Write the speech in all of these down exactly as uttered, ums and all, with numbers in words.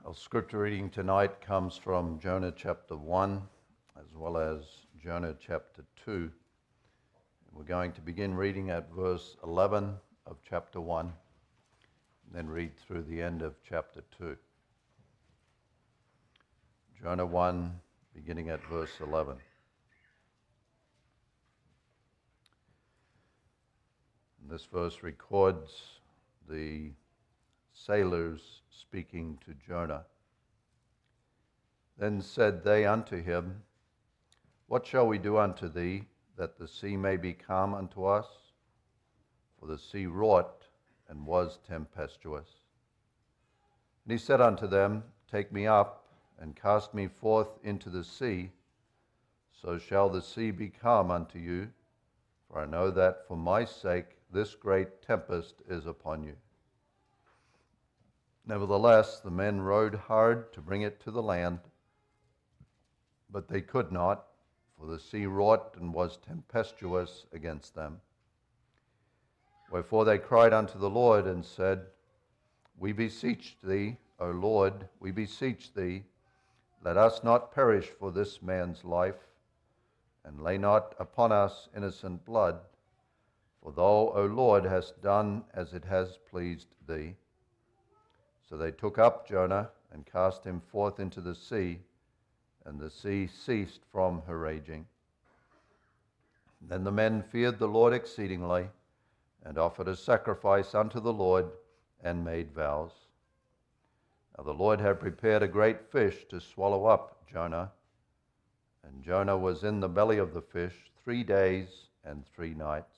Our scripture reading tonight comes from Jonah chapter one as well as Jonah chapter two. We're going to begin reading at verse eleven of chapter one and then read through the end of chapter two. Jonah one, beginning at verse eleven. And this verse records the sailors speaking to Jonah. Then said they unto him, What shall we do unto thee, that the sea may be calm unto us? For the sea wrought and was tempestuous. And he said unto them, Take me up, and cast me forth into the sea, so shall the sea be calm unto you, for I know that for my sake this great tempest is upon you. Nevertheless, the men rowed hard to bring it to the land, but they could not, for the sea wrought and was tempestuous against them. Wherefore they cried unto the Lord and said, We beseech thee, O Lord, we beseech thee, let us not perish for this man's life, and lay not upon us innocent blood, for thou, O Lord, hast done as it has pleased thee. So they took up Jonah and cast him forth into the sea, and the sea ceased from her raging. Then the men feared the Lord exceedingly, and offered a sacrifice unto the Lord, and made vows. Now the Lord had prepared a great fish to swallow up Jonah, and Jonah was in the belly of the fish three days and three nights.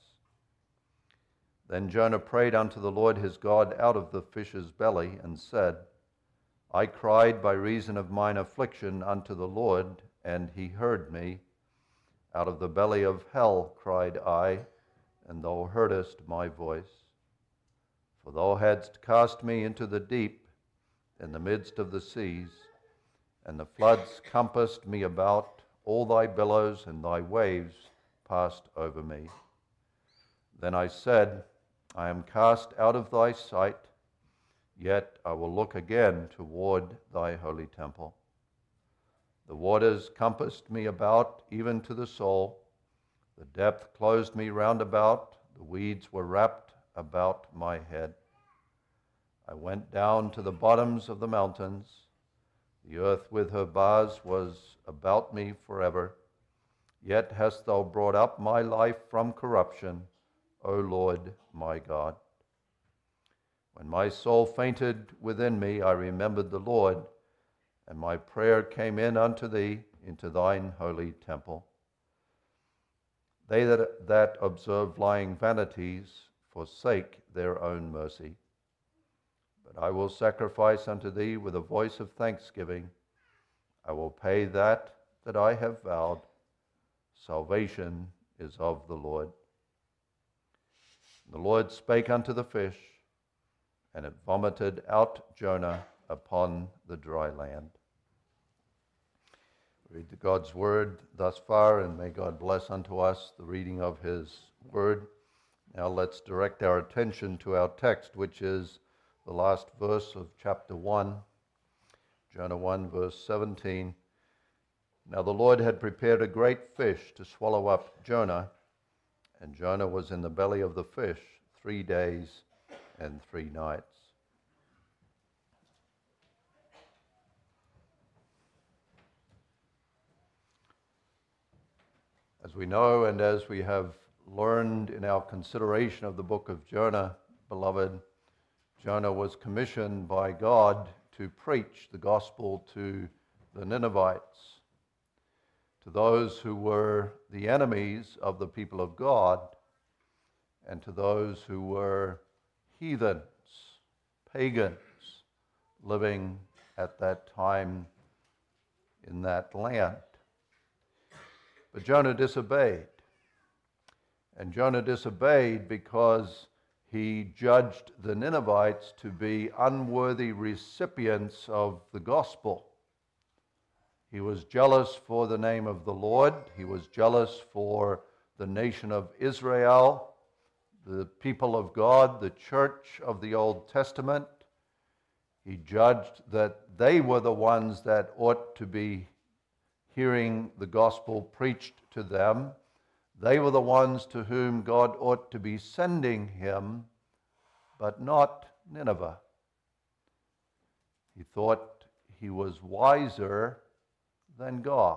Then Jonah prayed unto the Lord his God out of the fish's belly, and said, I cried by reason of mine affliction unto the Lord, and he heard me. Out of the belly of hell cried I, and thou heardest my voice. For thou hadst cast me into the deep, in the midst of the seas, and the floods compassed me about, all thy billows and thy waves passed over me. Then I said, I am cast out of thy sight, yet I will look again toward thy holy temple. The waters compassed me about, even to the soul. The depth closed me round about. The weeds were wrapped about my head. I went down to the bottoms of the mountains. The earth with her bars was about me forever. Yet hast thou brought up my life from corruption, O Lord my God. When my soul fainted within me, I remembered the Lord, and my prayer came in unto thee into thine holy temple. They that, that observe lying vanities forsake their own mercy. But I will sacrifice unto thee with a voice of thanksgiving. I will pay that that I have vowed. Salvation is of the Lord. The Lord spake unto the fish, and it vomited out Jonah upon the dry land. Read the God's word thus far, and may God bless unto us the reading of his word. Now let's direct our attention to our text, which is the last verse of chapter one, Jonah one, verse seventeen. Now the Lord had prepared a great fish to swallow up Jonah, and Jonah was in the belly of the fish three days and three nights. As we know, and as we have learned in our consideration of the book of Jonah, beloved, Jonah was commissioned by God to preach the gospel to the Ninevites, to those who were the enemies of the people of God, and to those who were heathens, pagans, living at that time in that land. But Jonah disobeyed. And Jonah disobeyed because he judged the Ninevites to be unworthy recipients of the gospel. He was jealous for the name of the Lord. He was jealous for the nation of Israel, the people of God, the church of the Old Testament. He judged that they were the ones that ought to be hearing the gospel preached to them. They were the ones to whom God ought to be sending him, but not Nineveh. He thought he was wiser than God.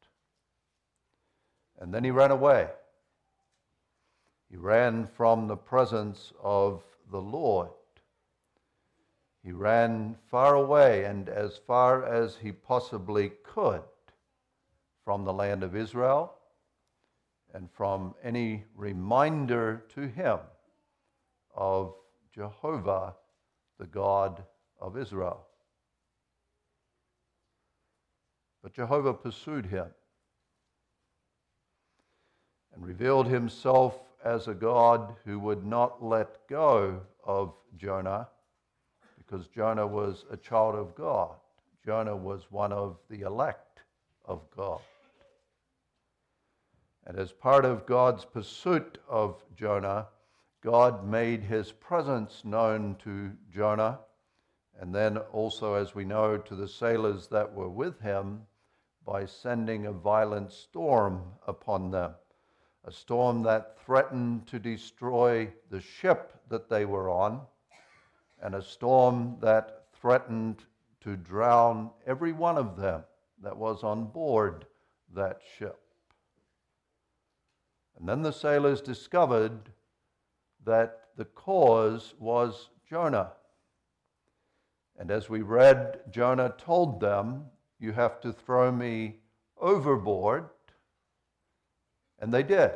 And then he ran away. He ran from the presence of the Lord. He ran far away and as far as he possibly could from the land of Israel and from any reminder to him of Jehovah, the God of Israel. But Jehovah pursued him and revealed himself as a God who would not let go of Jonah, because Jonah was a child of God. Jonah was one of the elect of God. And as part of God's pursuit of Jonah, God made his presence known to Jonah, and then also, as we know, to the sailors that were with him by sending a violent storm upon them. A storm that threatened to destroy the ship that they were on, and a storm that threatened to drown every one of them that was on board that ship. And then the sailors discovered that the cause was Jonah. And as we read, Jonah told them, "You have to throw me overboard." And they did.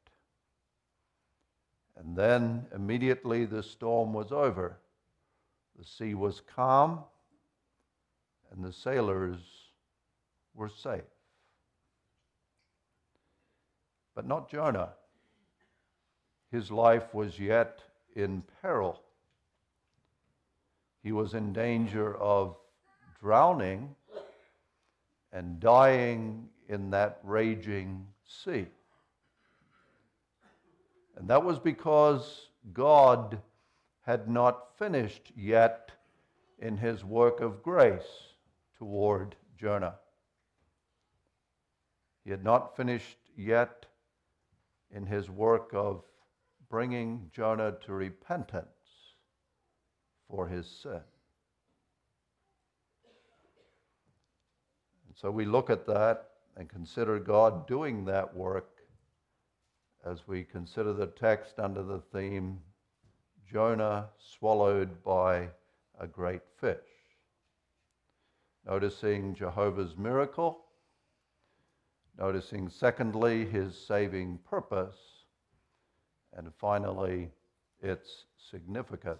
And then immediately the storm was over. The sea was calm, and the sailors were safe. But not Jonah. His life was yet in peril. He was in danger of drowning and dying in that raging sea. And that was because God had not finished yet in his work of grace toward Jonah. He had not finished yet in his work of bringing Jonah to repentance for his sin. And so we look at that and consider God doing that work as we consider the text under the theme, Jonah swallowed by a great fish. Noticing Jehovah's miracle, noticing secondly his saving purpose, and finally its significance.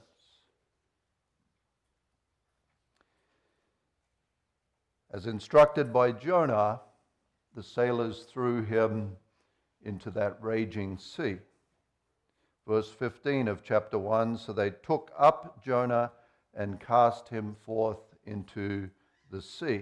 As instructed by Jonah, the sailors threw him into that raging sea. Verse fifteen of chapter one, so they took up Jonah and cast him forth into the sea.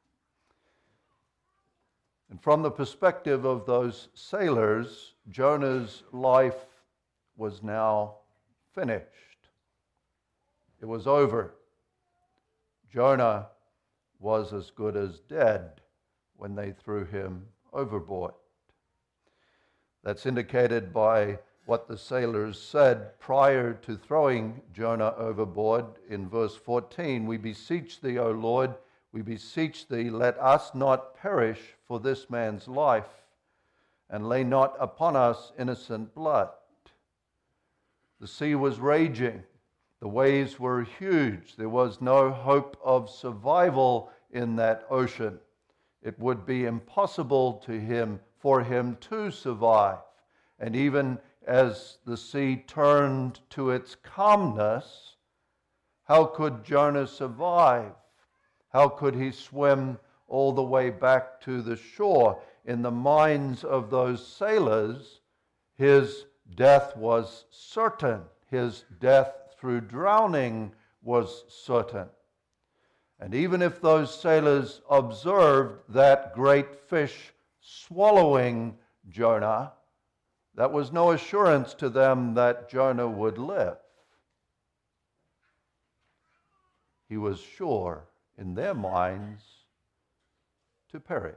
And from the perspective of those sailors, Jonah's life was now finished. It was over. Jonah was as good as dead when they threw him overboard. That's indicated by what the sailors said prior to throwing Jonah overboard. In verse fourteen, "We beseech thee, O Lord, we beseech thee, let us not perish for this man's life, and lay not upon us innocent blood." The sea was raging. The waves were huge. There was no hope of survival in that ocean. It would be impossible to him for him to survive. And even as the sea turned to its calmness, how could Jonah survive? How could he swim all the way back to the shore? In the minds of those sailors, his death was certain. His death through drowning was certain. And even if those sailors observed that great fish swallowing Jonah, that was no assurance to them that Jonah would live. he was sure in their minds to perish.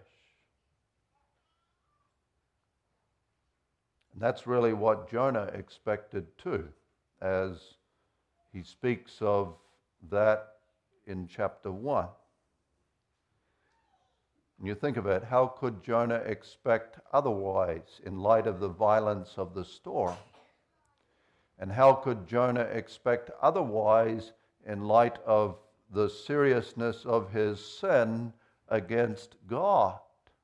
And that's really what Jonah expected too, as he speaks of that in chapter one. And you think of it, how could Jonah expect otherwise in light of the violence of the storm? And how could Jonah expect otherwise in light of the seriousness of his sin against God?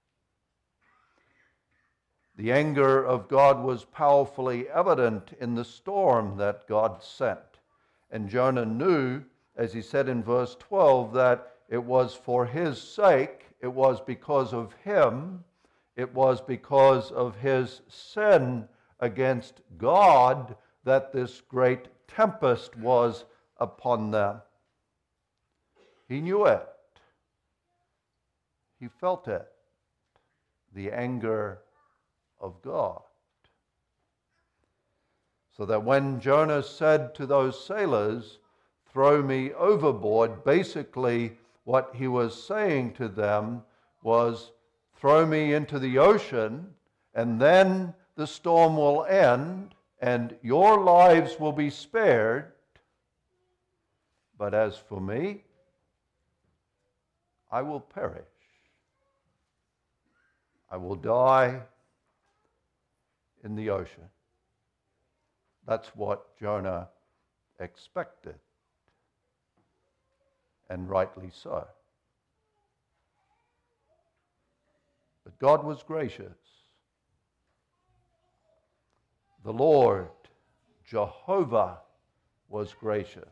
The anger of God was powerfully evident in the storm that God sent. And Jonah knew, as he said in verse twelve, that it was for his sake, it was because of him, it was because of his sin against God that this great tempest was upon them. He knew it. He felt it. The anger of God. So that when Jonah said to those sailors, "Throw me overboard," basically what he was saying to them was, throw me into the ocean, and then the storm will end, and your lives will be spared. But as for me, I will perish. I will die in the ocean. That's what Jonah expected, and rightly so. But God was gracious. The Lord, Jehovah, was gracious.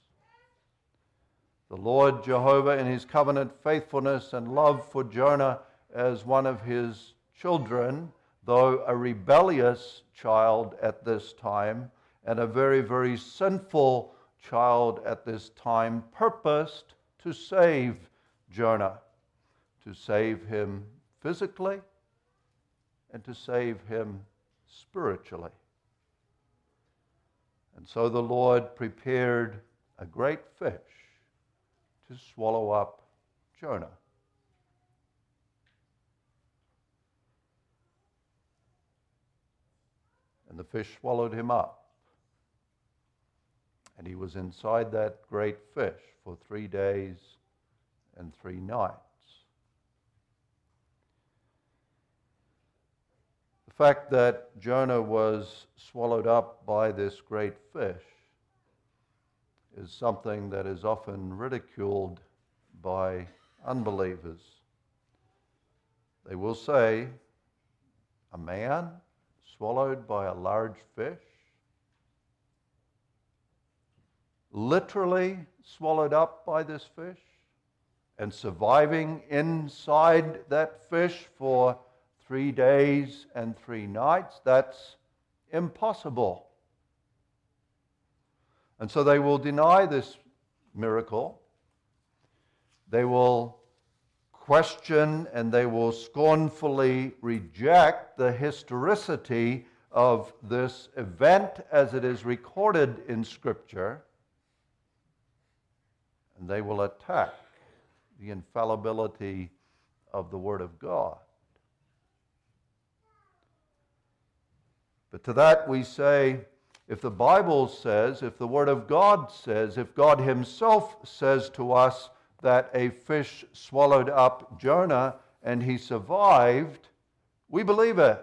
The Lord Jehovah, in his covenant faithfulness and love for Jonah as one of his children, though a rebellious child at this time and a very, very sinful child at this time, purposed to save Jonah, to save him physically and to save him spiritually. And so the Lord prepared a great fish to swallow up Jonah. And the fish swallowed him up. And he was inside that great fish for three days and three nights. The fact that Jonah was swallowed up by this great fish is something that is often ridiculed by unbelievers. They will say, a man swallowed by a large fish? Literally swallowed up by this fish and surviving inside that fish for three days and three nights? That's impossible. And so they will deny this miracle. They will question and they will scornfully reject the historicity of this event as it is recorded in Scripture. And they will attack the infallibility of the Word of God. But to that we say, if the Bible says, if the Word of God says, if God Himself says to us that a fish swallowed up Jonah and he survived, we believe it.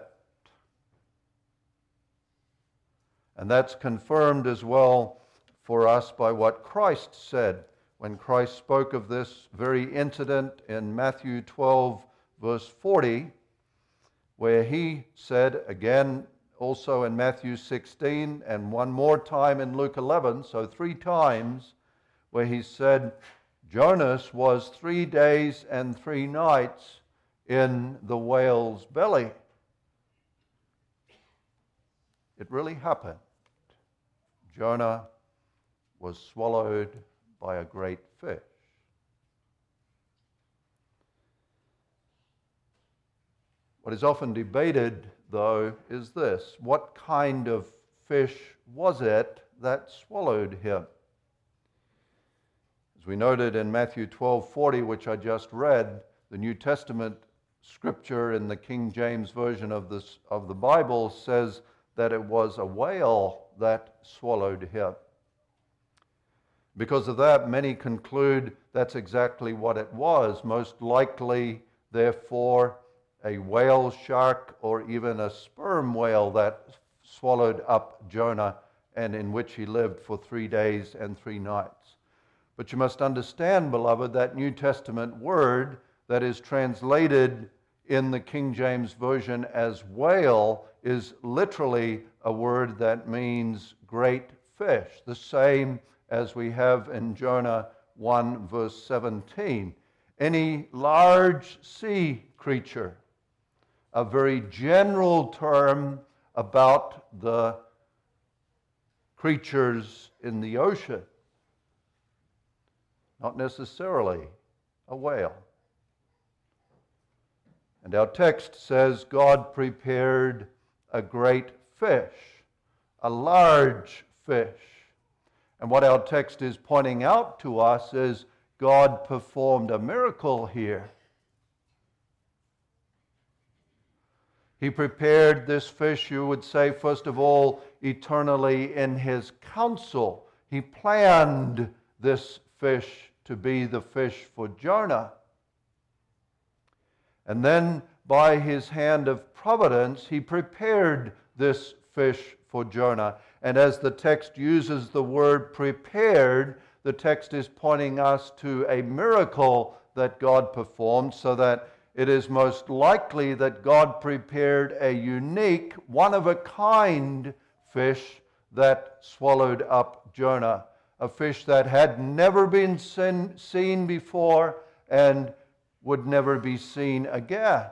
And that's confirmed as well for us by what Christ said when Christ spoke of this very incident in Matthew twelve, verse forty, where He said, again, also in Matthew sixteen, and one more time in Luke eleven, so three times, where He said, Jonas was three days and three nights in the whale's belly. It really happened. Jonah was swallowed by a great fish. What is often debated, though, is this: what kind of fish was it that swallowed him? As we noted in Matthew twelve forty, which I just read, the New Testament scripture in the King James Version of, this, of the Bible says that it was a whale that swallowed him. Because of that, many conclude that's exactly what it was. Most likely, therefore, a whale shark or even a sperm whale that swallowed up Jonah and in which he lived for three days and three nights. But you must understand, beloved, that New Testament word that is translated in the King James Version as whale is literally a word that means great fish, the same as we have in Jonah one verse seventeen. Any large sea creature, a very general term about the creatures in the ocean, not necessarily a whale. And our text says God prepared a great fish, a large fish. And what our text is pointing out to us is God performed a miracle here. He prepared this fish, you would say, first of all, eternally in his counsel. He planned this fish to be the fish for Jonah. And then by his hand of providence, he prepared this fish for Jonah. And as the text uses the word prepared, the text is pointing us to a miracle that God performed, so that it is most likely that God prepared a unique, one-of-a-kind fish that swallowed up Jonah, a fish that had never been seen, seen before and would never be seen again.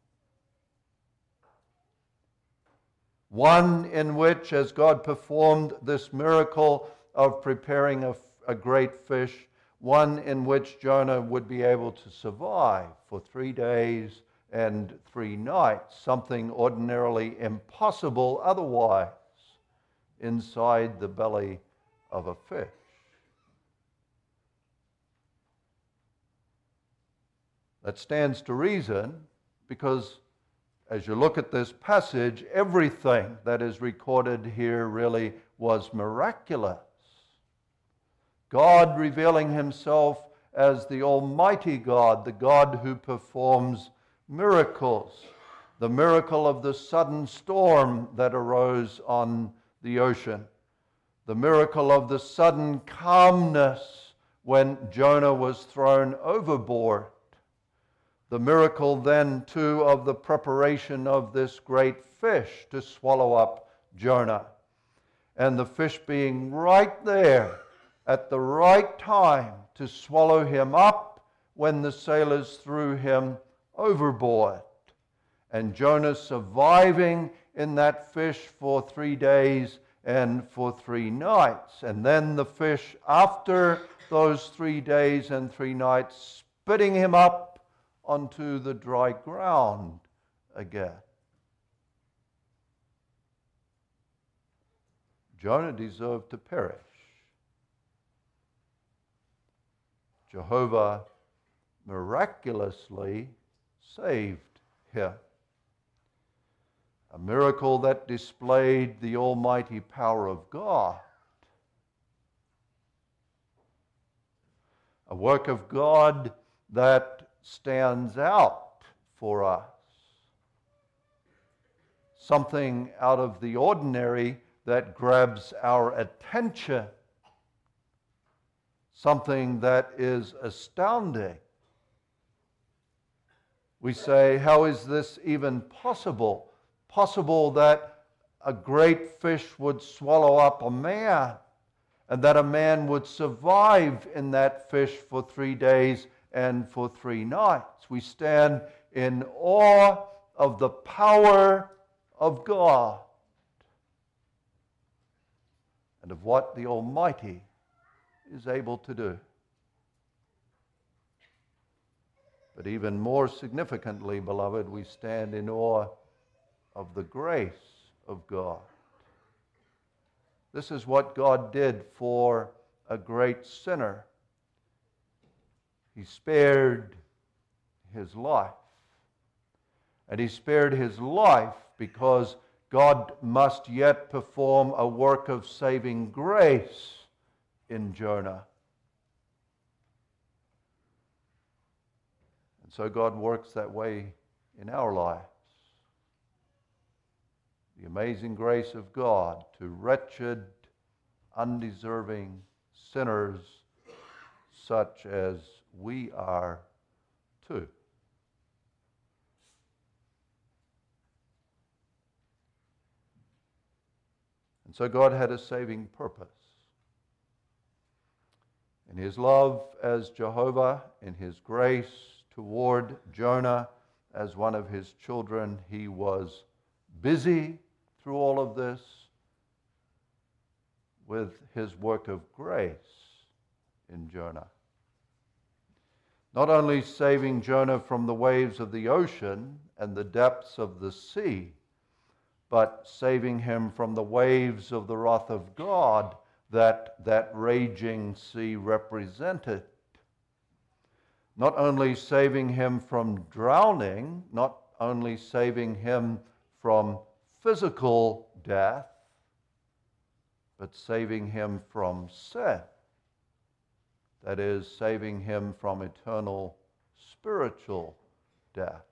One in which, as God performed this miracle of preparing a, a great fish, one in which Jonah would be able to survive for three days and three nights, something ordinarily impossible otherwise inside the belly of a fish. That stands to reason because as you look at this passage, everything that is recorded here really was miraculous. God revealing himself as the Almighty God, the God who performs miracles. The miracle of the sudden storm that arose on the ocean. The miracle of the sudden calmness when Jonah was thrown overboard. The miracle then, too, of the preparation of this great fish to swallow up Jonah. And the fish being right there at the right time to swallow him up when the sailors threw him overboard. And Jonah surviving in that fish for three days and for three nights. And then the fish, after those three days and three nights, spitting him up onto the dry ground again. Jonah deserved to perish. Jehovah miraculously saved him. A miracle that displayed the almighty power of God. A work of God that stands out for us. Something out of the ordinary that grabs our attention. Something that is astounding. We say, how is this even possible? Possible that a great fish would swallow up a man, and that a man would survive in that fish for three days and for three nights. We stand in awe of the power of God and of what the Almighty is able to do. But even more significantly, beloved, we stand in awe of the grace of God. This is what God did for a great sinner he spared his life. And he spared his life because God must yet perform a work of saving grace in Jonah. And so God works that way in our lives. The amazing grace of God to wretched, undeserving sinners such as we are too. And so God had a saving purpose. In his love as Jehovah, in his grace toward Jonah as one of his children, he was busy through all of this with his work of grace in Jonah. Not only saving Jonah from the waves of the ocean and the depths of the sea, but saving him from the waves of the wrath of God that that raging sea represented. Not only saving him from drowning, not only saving him from physical death, but saving him from sin. That is, saving him from eternal spiritual death.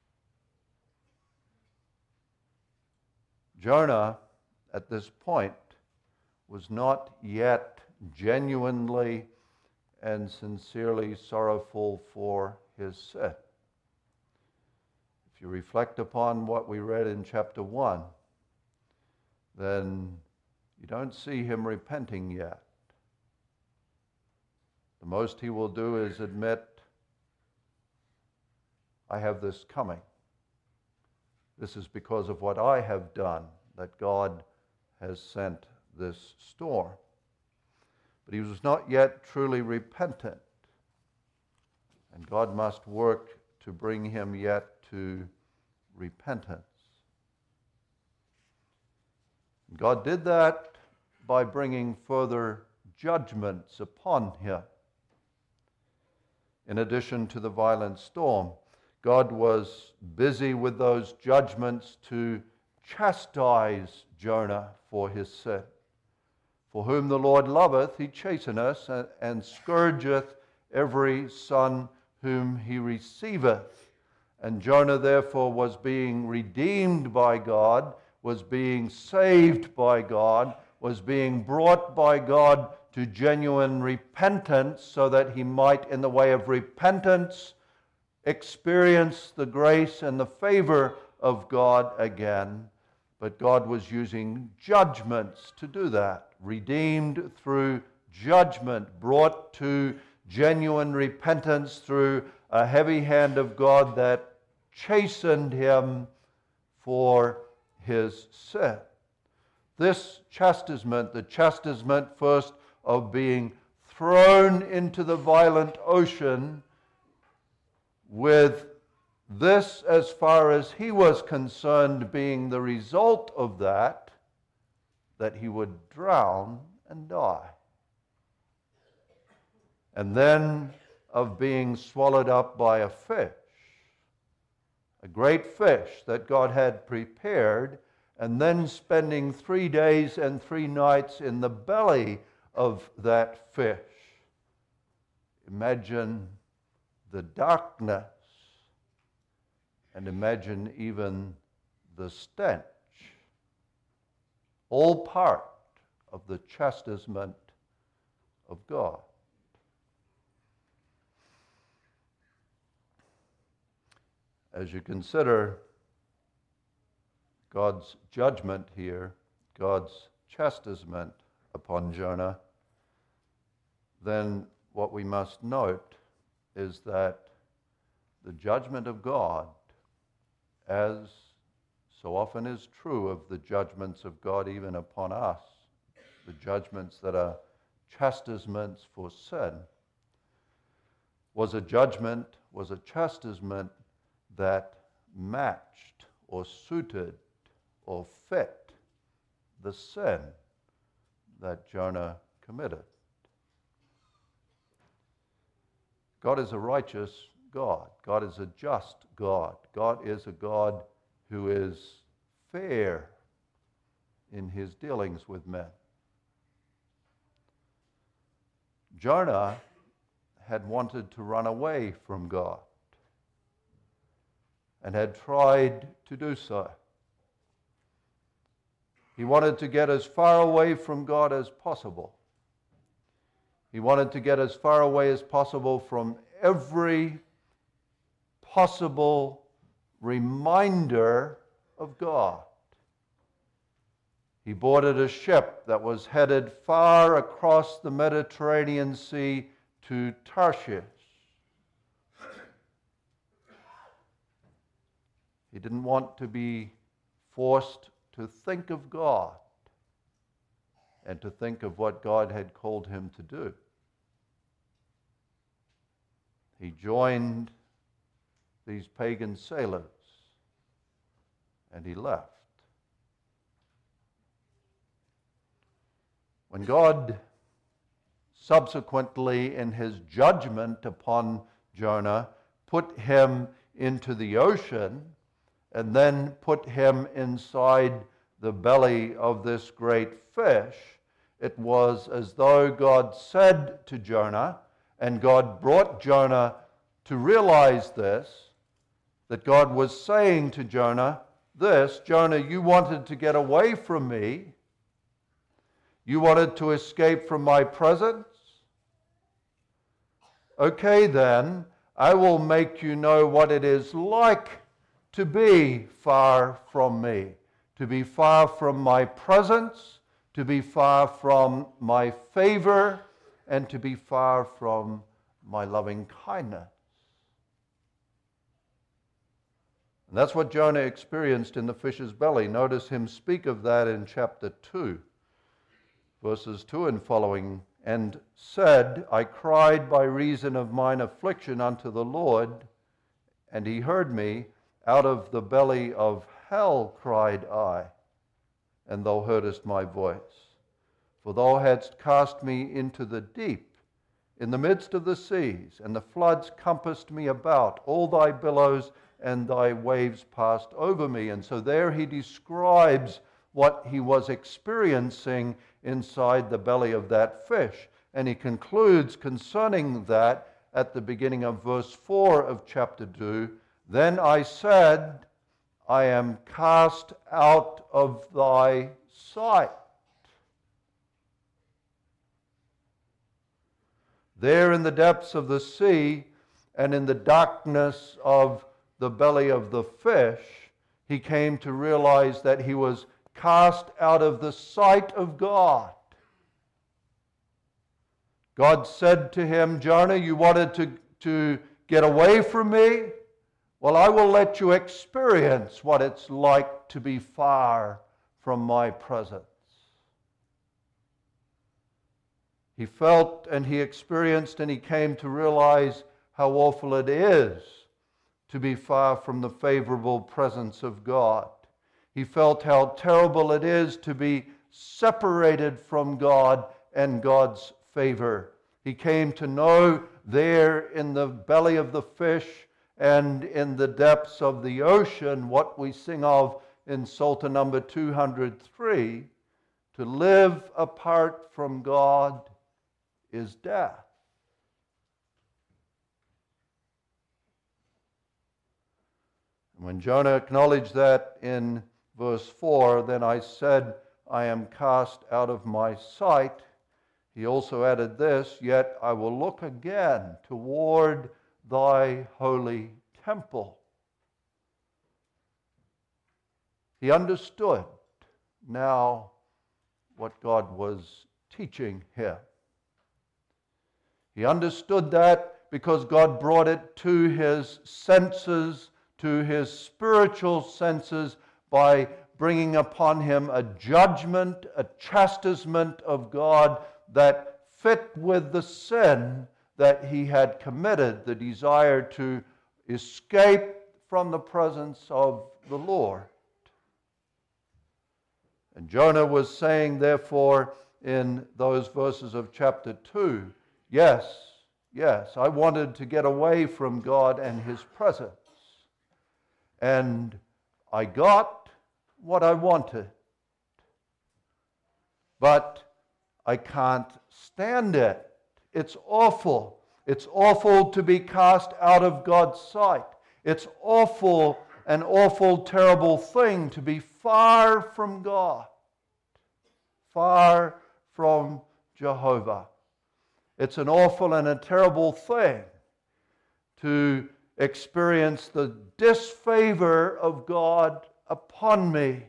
Jonah, at this point, was not yet genuinely and sincerely sorrowful for his sin. If you reflect upon what we read in chapter one, then you don't see him repenting yet. The most he will do is admit, I have this coming. This is because of what I have done that God has sent this storm. But he was not yet truly repentant. And God must work to bring him yet to repentance. God did that by bringing further judgments upon him. In addition to the violent storm, God was busy with those judgments to chastise Jonah for his sin. For whom the Lord loveth, he chasteneth, and scourgeth every son whom he receiveth. And Jonah therefore was being redeemed by God, was being saved by God, was being brought by God to genuine repentance, so that he might, in the way of repentance, experience the grace and the favor of God again. But God was using judgments to do that. Redeemed through judgment, brought to genuine repentance through a heavy hand of God that chastened him for his sin. This chastisement, the chastisement first of being thrown into the violent ocean, with this, as far as he was concerned, being the result of that, that he would drown and die. And then of being swallowed up by a fish, a great fish that God had prepared, and then spending three days and three nights in the belly of that fish. Imagine the darkness, and imagine even the stench. All part of the chastisement of God. As you consider God's judgment here, God's chastisement upon Jonah, then what we must note is that the judgment of God, as so often is true of the judgments of God even upon us, the judgments that are chastisements for sin, was a judgment, was a chastisement that matched or suited or fit the sin that Jonah committed. God is a righteous God. God is a just God. God is a God who is fair in his dealings with men. Jonah had wanted to run away from God and had tried to do so. He wanted to get as far away from God as possible. He wanted to get as far away as possible from every possible reminder of God. He boarded a ship that was headed far across the Mediterranean Sea to Tarshish. He didn't want to be forced to think of God and to think of what God had called him to do. He joined these pagan sailors and he left. When God subsequently, in his judgment upon Jonah, put him into the ocean and then put him inside the belly of this great fish, it was as though God said to Jonah, and God brought Jonah to realize this, that God was saying to Jonah this: Jonah, you wanted to get away from me. You wanted to escape from my presence. Okay then, I will make you know what it is like to be far from me, to be far from my presence, to be far from my favor, and to be far from my loving kindness. And that's what Jonah experienced in the fish's belly. Notice him speak of that in chapter two, verses two and following. And said, I cried by reason of mine affliction unto the Lord, and he heard me. Out of the belly of hell cried I, and thou heardest my voice. For thou hadst cast me into the deep, in the midst of the seas, and the floods compassed me about. All thy billows and thy waves passed over me. And so there he describes what he was experiencing inside the belly of that fish. And he concludes concerning that at the beginning of verse four of chapter two, Then I said, I am cast out of thy sight. There in the depths of the sea and in the darkness of the belly of the fish, he came to realize that he was cast out of the sight of God. God said to him, Jonah, you wanted to, to get away from me? Well, I will let you experience what it's like to be far from my presence. He felt and he experienced and he came to realize how awful it is to be far from the favorable presence of God. He felt how terrible it is to be separated from God and God's favor. He came to know there in the belly of the fish and in the depths of the ocean what we sing of in Psalter number two hundred three, to live apart from God is death. And when Jonah acknowledged that in verse four, then I said, I am cast out of my sight, he also added this, yet I will look again toward thy holy temple. He understood now what God was teaching him. He understood that because God brought it to his senses, to his spiritual senses, by bringing upon him a judgment, a chastisement of God that fit with the sin that he had committed, the desire to escape from the presence of the Lord. And Jonah was saying, therefore, in those verses of chapter two, yes, Yes, I wanted to get away from God and His presence. And I got what I wanted. But I can't stand it. It's awful. It's awful to be cast out of God's sight. It's awful, an awful, terrible thing to be far from God, far from Jehovah. It's an awful and a terrible thing to experience the disfavor of God upon me.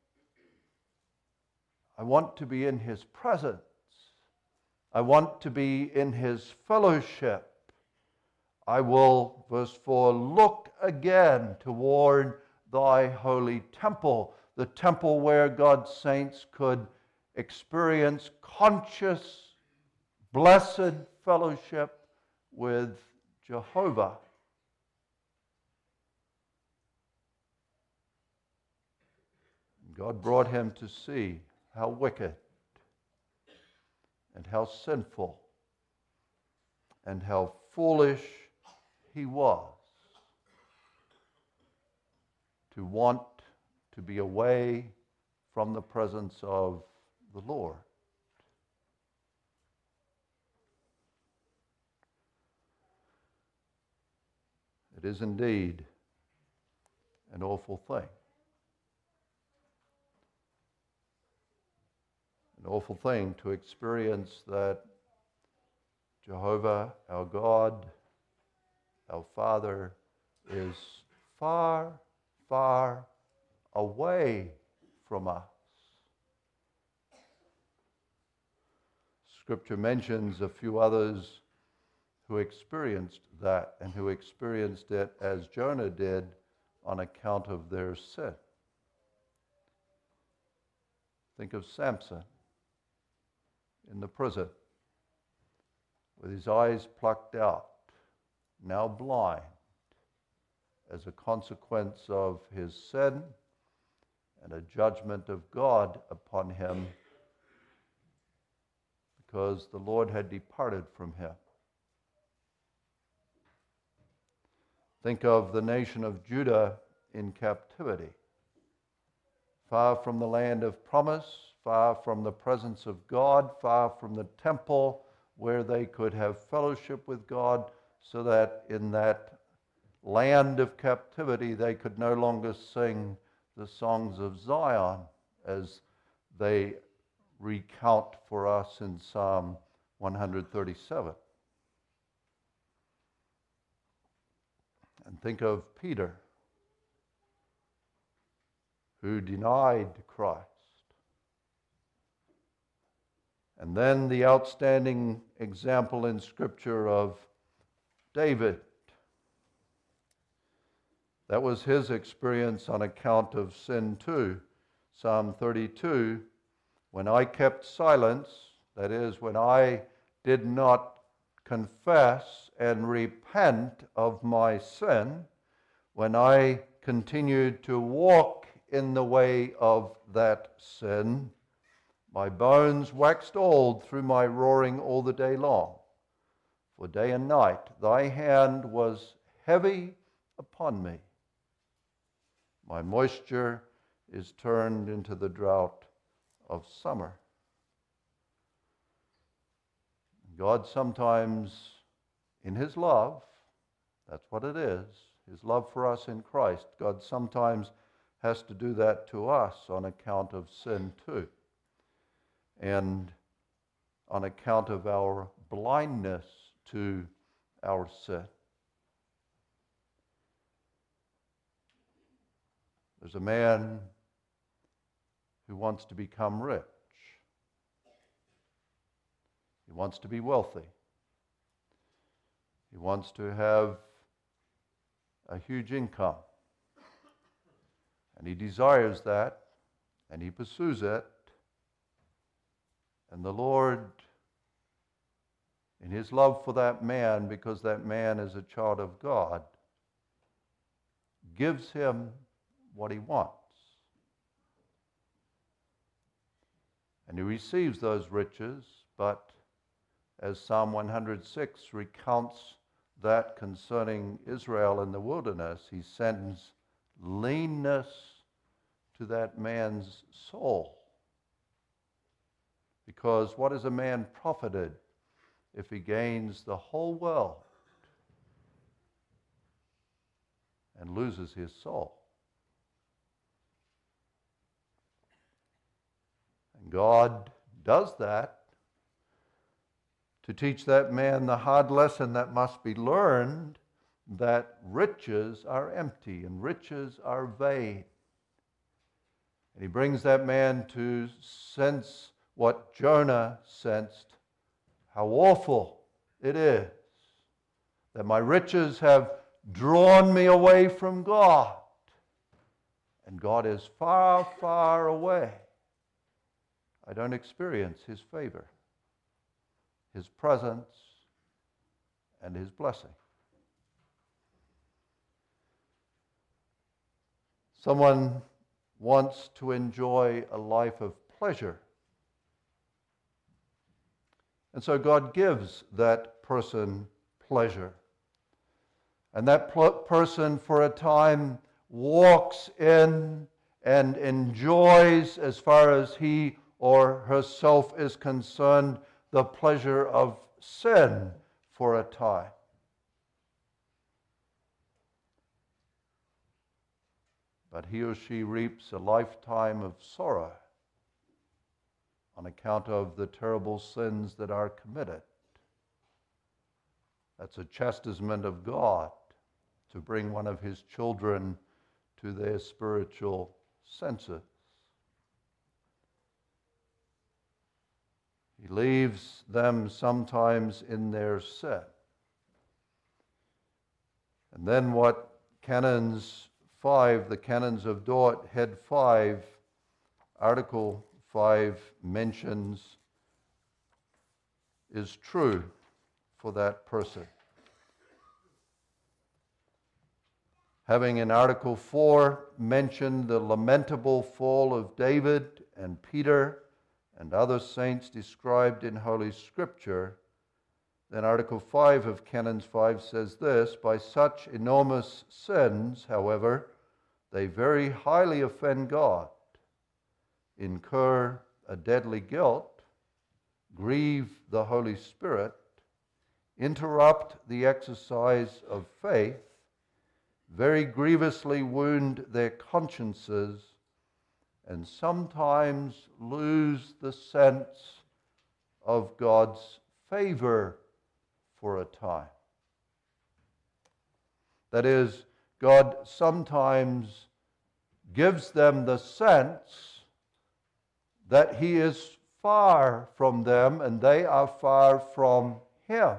I want to be in His presence. I want to be in His fellowship. I will, verse four, look again toward thy holy temple, the temple where God's saints could experience conscious, blessed fellowship with Jehovah. God brought him to see how wicked and how sinful and how foolish he was to want to be away from the presence of the Lord. It is indeed an awful thing. An awful thing to experience that Jehovah, our God, our Father, is far, far away from us. Scripture mentions a few others who experienced that and who experienced it as Jonah did on account of their sin. Think of Samson in the prison with his eyes plucked out, now blind, as a consequence of his sin and a judgment of God upon him because the Lord had departed from him. Think of the nation of Judah in captivity, far from the land of promise, far from the presence of God, far from the temple where they could have fellowship with God, so that in that land of captivity they could no longer sing the songs of Zion as they recount for us in Psalm one thirty-seven. And think of Peter, who denied Christ. And then the outstanding example in Scripture of David. That was his experience on account of sin too. Psalm thirty-two, when I kept silence, that is, when I did not confess and repent of my sin, when I continued to walk in the way of that sin, my bones waxed old through my roaring all the day long. For day and night thy hand was heavy upon me. My moisture is turned into the drought of summer. God sometimes, in His love, that's what it is, His love for us in Christ, God sometimes has to do that to us on account of sin too. And on account of our blindness to our sin. There's a man who wants to become rich. He wants to be wealthy. He wants to have a huge income. And he desires that, and he pursues it. And the Lord, in His love for that man, because that man is a child of God, gives him what he wants. And he receives those riches, but as Psalm one hundred six recounts that concerning Israel in the wilderness. He sends leanness to that man's soul. Because what is a man profited if he gains the whole world and loses his soul? And God does that to teach that man the hard lesson that must be learned, that riches are empty and riches are vain. And he brings that man to sense what Jonah sensed, how awful it is that my riches have drawn me away from God. And God is far, far away. I don't experience his favor, his presence, and his blessing. Someone wants to enjoy a life of pleasure. And so God gives that person pleasure. And that pl- person for a time walks in and enjoys, as far as he or herself is concerned, the pleasure of sin for a time. But he or she reaps a lifetime of sorrow on account of the terrible sins that are committed. That's a chastisement of God to bring one of his children to their spiritual senses. He leaves them sometimes in their sin. And then what Canons five, the Canons of Dort, Head five, Article five mentions is true for that person. Having in Article four mentioned the lamentable fall of David and Peter and other saints described in Holy Scripture, then Article five of Canons five says this: by such enormous sins, however, they very highly offend God, incur a deadly guilt, grieve the Holy Spirit, interrupt the exercise of faith, very grievously wound their consciences, and sometimes lose the sense of God's favor for a time. That is, God sometimes gives them the sense that he is far from them and they are far from him.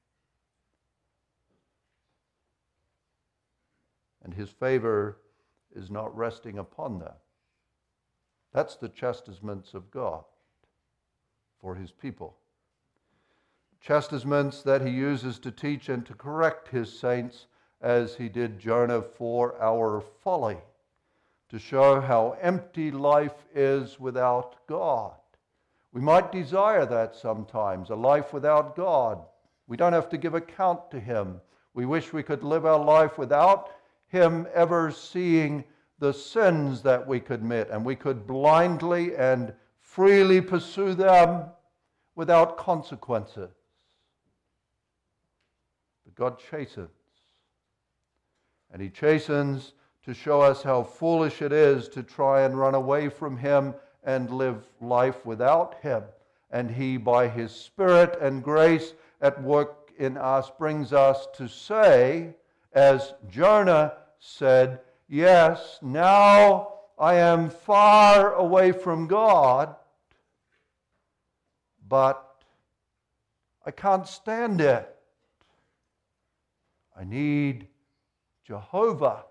And his favor is not resting upon them. That's the chastisements of God for his people. Chastisements that he uses to teach and to correct his saints, as he did Jonah for our folly, to show how empty life is without God. We might desire that sometimes, a life without God. We don't have to give account to him. We wish we could live our life without him ever seeing the sins that we commit, and we could blindly and freely pursue them without consequences. But God chastens. And he chastens to show us how foolish it is to try and run away from him and live life without him. And he, by his Spirit and grace at work in us, brings us to say, as Jonah said, yes, now I am far away from God, but I can't stand it. I need Jehovah.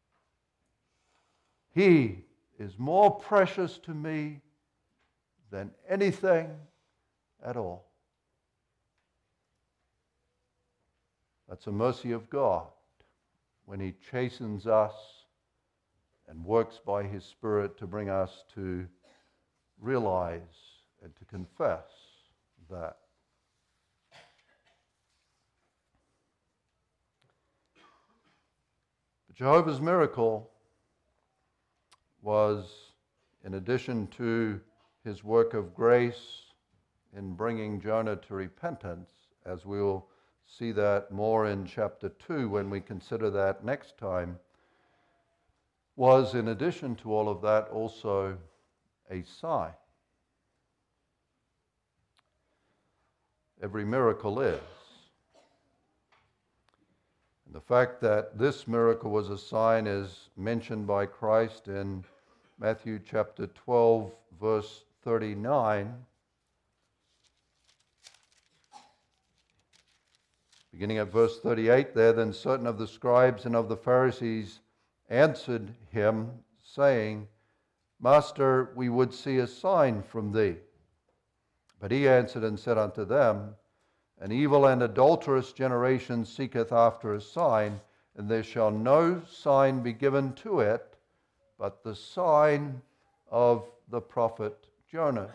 He is more precious to me than anything at all. That's a mercy of God when he chastens us and works by his Spirit to bring us to realize and to confess that. Jehovah's miracle was, in addition to his work of grace in bringing Jonah to repentance, as we will see that more in chapter two when we consider that next time, was, in addition to all of that, also a sign. Every miracle is. And the fact that this miracle was a sign is mentioned by Christ in Matthew chapter twelve, verse thirty-nine. Beginning at verse thirty-eight there, then certain of the scribes and of the Pharisees answered him, saying, Master, we would see a sign from thee. But he answered and said unto them, An evil and adulterous generation seeketh after a sign, and there shall no sign be given to it, but the sign of the prophet Jonas.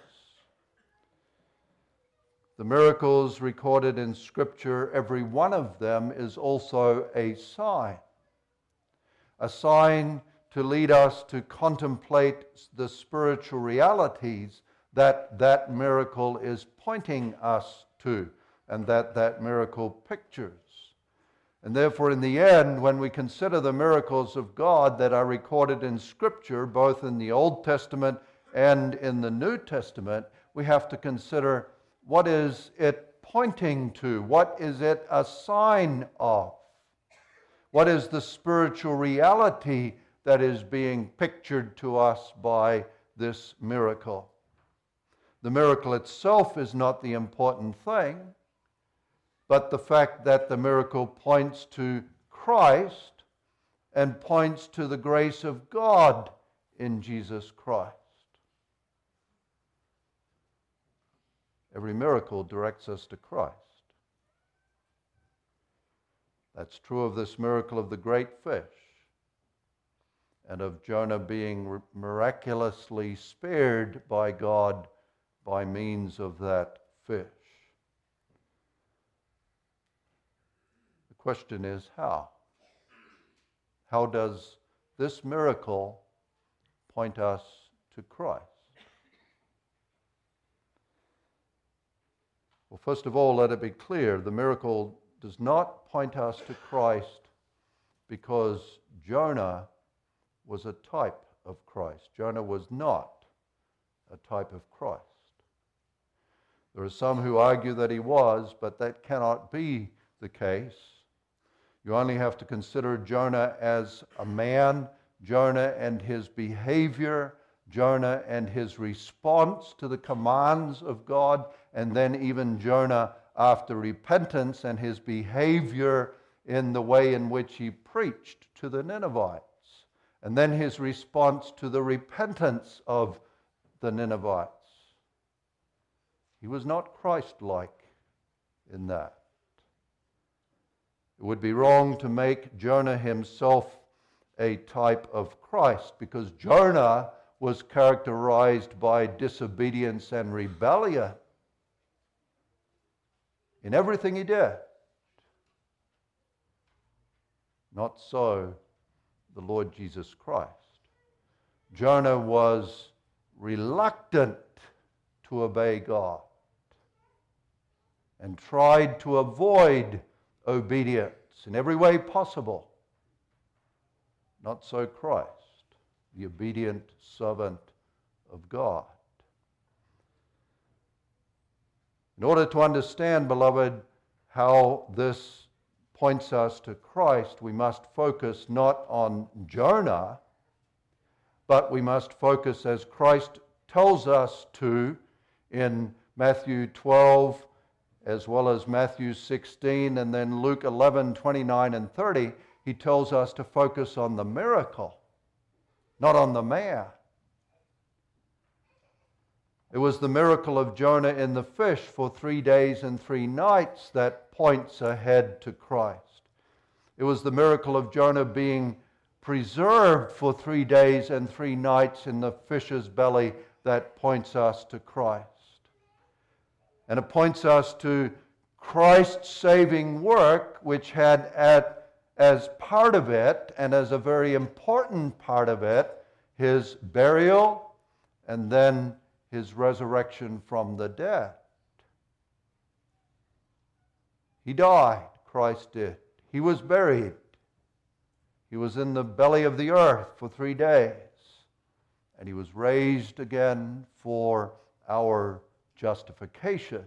The miracles recorded in Scripture, every one of them is also a sign. A sign to lead us to contemplate the spiritual realities that that miracle is pointing us to, and that that miracle pictures. And therefore, in the end, when we consider the miracles of God that are recorded in Scripture, both in the Old Testament and in the New Testament, we have to consider, what is it pointing to? What is it a sign of? What is the spiritual reality that is being pictured to us by this miracle? The miracle itself is not the important thing, but the fact that the miracle points to Christ and points to the grace of God in Jesus Christ. Every miracle directs us to Christ. That's true of this miracle of the great fish and of Jonah being miraculously spared by God by means of that fish. The question is how? How does this miracle point us to Christ? Well, first of all, let it be clear, the miracle does not point us to Christ because Jonah was a type of Christ. Jonah was not a type of Christ. There are some who argue that he was, but that cannot be the case. You only have to consider Jonah as a man, Jonah and his behavior, Jonah and his response to the commands of God, and then even Jonah after repentance and his behavior in the way in which he preached to the Ninevites, and then his response to the repentance of the Ninevites. He was not Christ-like in that. It would be wrong to make Jonah himself a type of Christ, because Jonah was characterized by disobedience and rebellion in everything he did. Not so the Lord Jesus Christ. Jonah was reluctant to obey God and tried to avoid obedience in every way possible. Not so Christ, the obedient servant of God. In order to understand, beloved, how this points us to Christ, we must focus not on Jonah, but we must focus, as Christ tells us to in Matthew twelve, as well as Matthew sixteen, and then Luke eleven, twenty-nine and thirty, he tells us to focus on the miracle, not on the man. It was the miracle of Jonah in the fish for three days and three nights that points ahead to Christ. It was the miracle of Jonah being preserved for three days and three nights in the fish's belly that points us to Christ. And it points us to Christ's saving work, which had at, as part of it, and as a very important part of it, his burial and then his resurrection from the dead. He died, Christ did. He was buried. He was in the belly of the earth for three days. And he was raised again for our justification.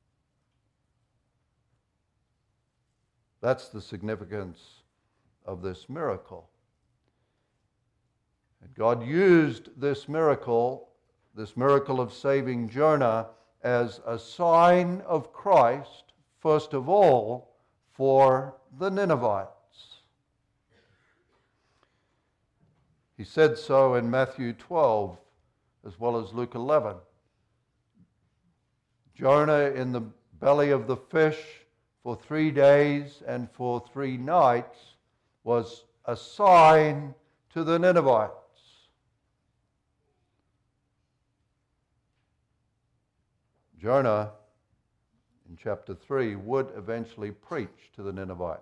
That's the significance of this miracle. And God used this miracle, this miracle of saving Jonah, as a sign of Christ, first of all, for the Ninevites. He said so in Matthew twelve, as well as Luke eleven. Jonah in the belly of the fish for three days and for three nights was a sign to the Ninevites. Jonah, in chapter three, would eventually preach to the Ninevites.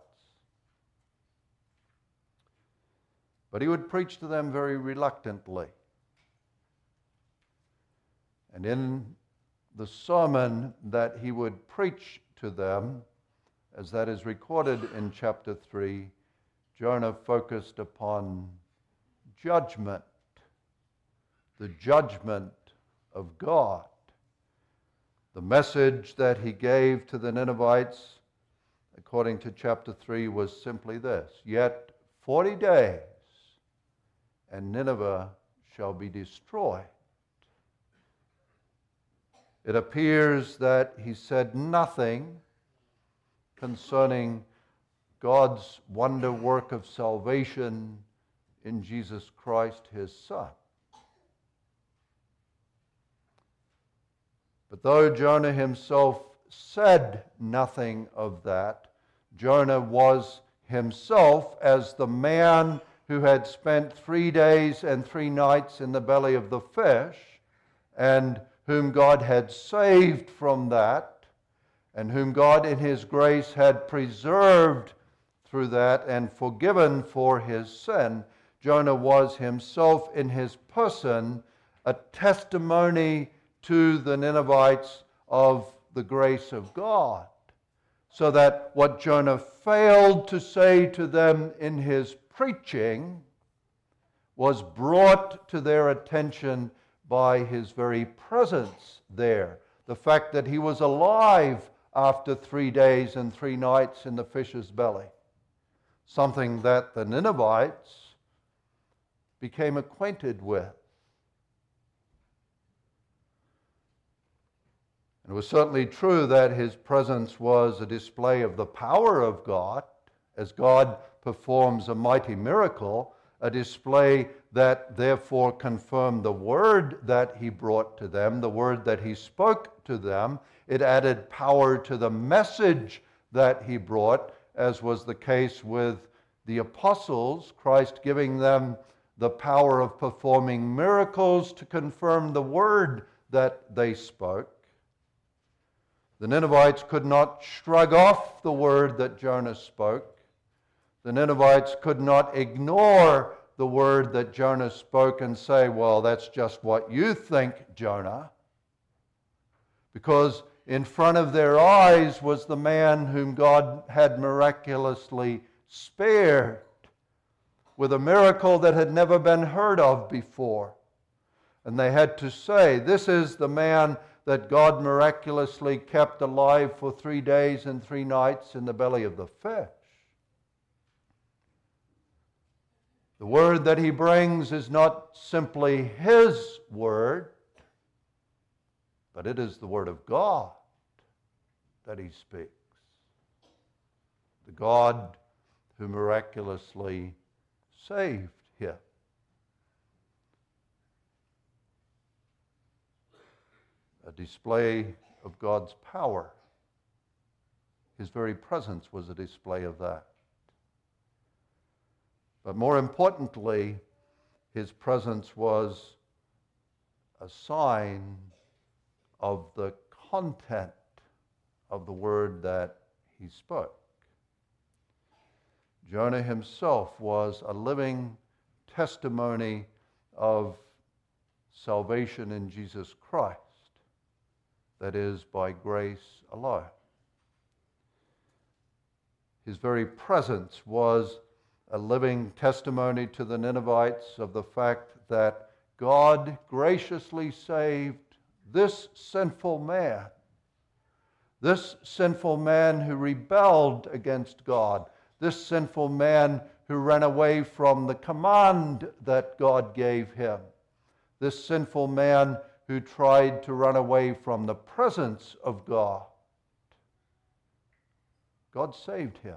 But he would preach to them very reluctantly. And in the sermon that he would preach to them, as that is recorded in chapter three, Jonah focused upon judgment, the judgment of God. The message that he gave to the Ninevites, according to chapter three, was simply this: yet forty days, and Nineveh shall be destroyed. It appears that he said nothing concerning God's wonder work of salvation in Jesus Christ, his Son. But though Jonah himself said nothing of that, Jonah was himself, as the man who had spent three days and three nights in the belly of the fish, and whom God had saved from that, and whom God in his grace had preserved through that and forgiven for his sin, Jonah was himself in his person a testimony to the Ninevites of the grace of God, so that what Jonah failed to say to them in his preaching was brought to their attention by his very presence there. The fact that he was alive after three days and three nights in the fish's belly. Something that the Ninevites became acquainted with. It was certainly true that his presence was a display of the power of God, as God performs a mighty miracle, a display that therefore confirmed the word that he brought to them, the word that he spoke to them. It added power to the message that he brought, as was the case with the apostles, Christ giving them the power of performing miracles to confirm the word that they spoke. The Ninevites could not shrug off the word that Jonah spoke. The Ninevites could not ignore the word that Jonah spoke and say, well, that's just what you think, Jonah. Because in front of their eyes was the man whom God had miraculously spared with a miracle that had never been heard of before. And they had to say, this is the man that God miraculously kept alive for three days and three nights in the belly of the fish. The word that he brings is not simply his word, but it is the word of God that he speaks. The God who miraculously saved him. A display of God's power. His very presence was a display of that. But more importantly, his presence was a sign of the content of the word that he spoke. Jonah himself was a living testimony of salvation in Jesus Christ, that is, by grace alone. His very presence was a living testimony to the Ninevites of the fact that God graciously saved this sinful man, this sinful man who rebelled against God, this sinful man who ran away from the command that God gave him, this sinful man who tried to run away from the presence of God. God saved him.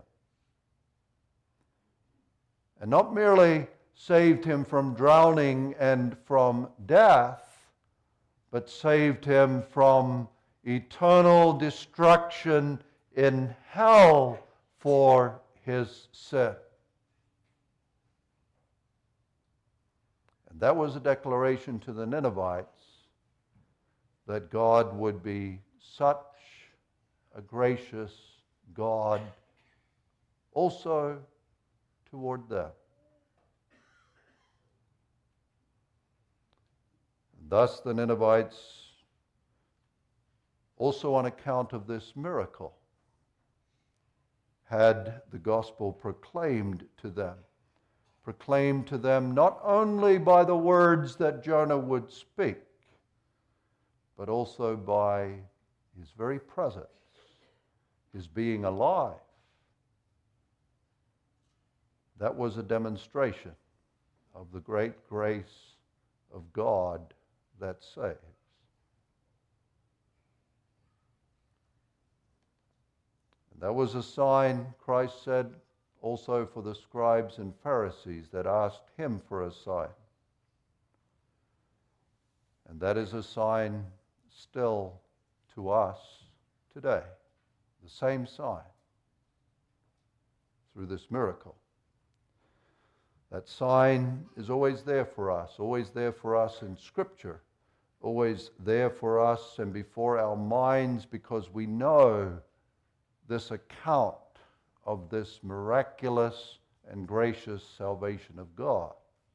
And not merely saved him from drowning and from death, but saved him from eternal destruction in hell for his sin. And that was a declaration to the Ninevites that God would be such a gracious God also toward them. Thus the Ninevites, also on account of this miracle, had the gospel proclaimed to them. Proclaimed to them not only by the words that Jonah would speak, but also by his very presence, his being alive. That was a demonstration of the great grace of God that saves. And that was a sign, Christ said, also for the scribes and Pharisees that asked him for a sign. And that is a sign still to us today, the same sign through this miracle. That sign is always there for us, always there for us in Scripture, always there for us and before our minds, because we know this account of this miraculous and gracious salvation of God.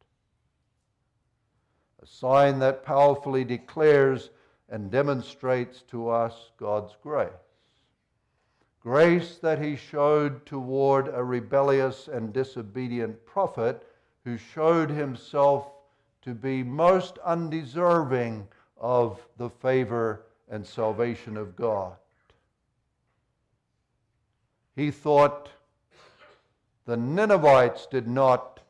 A sign that powerfully declares and demonstrates to us God's grace. Grace that he showed toward a rebellious and disobedient prophet who showed himself to be most undeserving of the favor and salvation of God. He thought the Ninevites did not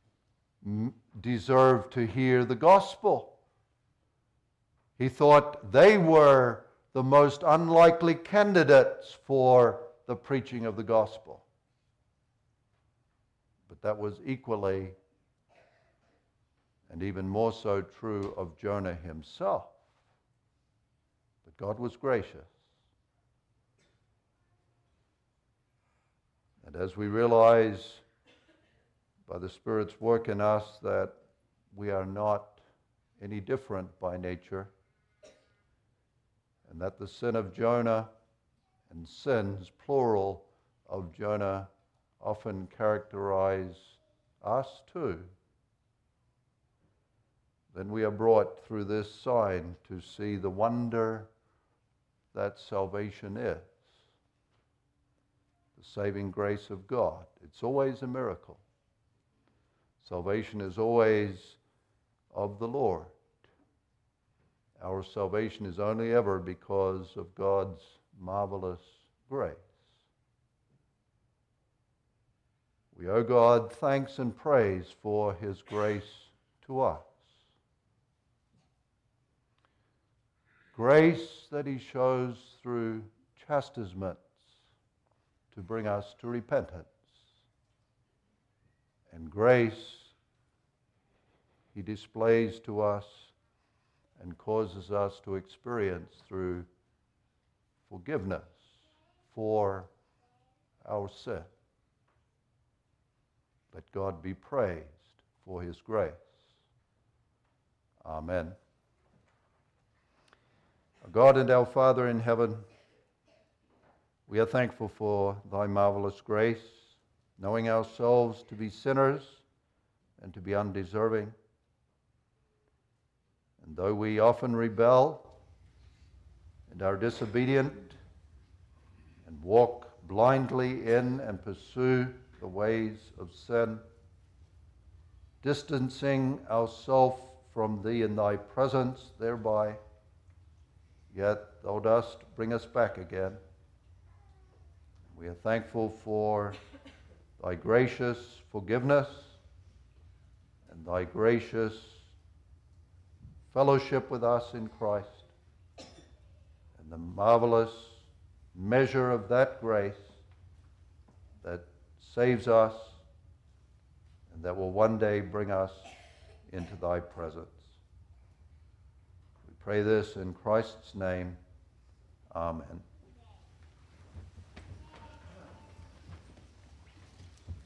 deserve to hear the gospel. He thought they were the most unlikely candidates for the preaching of the gospel. But that was equally and even more so true of Jonah himself. But God was gracious. And as we realize by the Spirit's work in us that we are not any different by nature, and that the sin of Jonah and sins, plural, of Jonah often characterize us too, then we are brought through this sign to see the wonder that salvation is. The saving grace of God. It's always a miracle. Salvation is always of the Lord. Our salvation is only ever because of God's marvelous grace. We owe God thanks and praise for his grace to us. Grace that he shows through chastisements to bring us to repentance. And grace he displays to us and causes us to experience through forgiveness for our sin. Let God be praised for his grace. Amen. Our God and our Father in heaven, we are thankful for thy marvelous grace. knowing ourselves to be sinners and to be undeserving. And though we often rebel and are disobedient and walk blindly in and pursue the ways of sin, distancing ourselves from thee in thy presence thereby, yet thou dost bring us back again. We are thankful for thy gracious forgiveness and thy gracious fellowship with us in Christ, and the marvelous measure of that grace that saves us and that will one day bring us into thy presence. We pray this in Christ's name. Amen.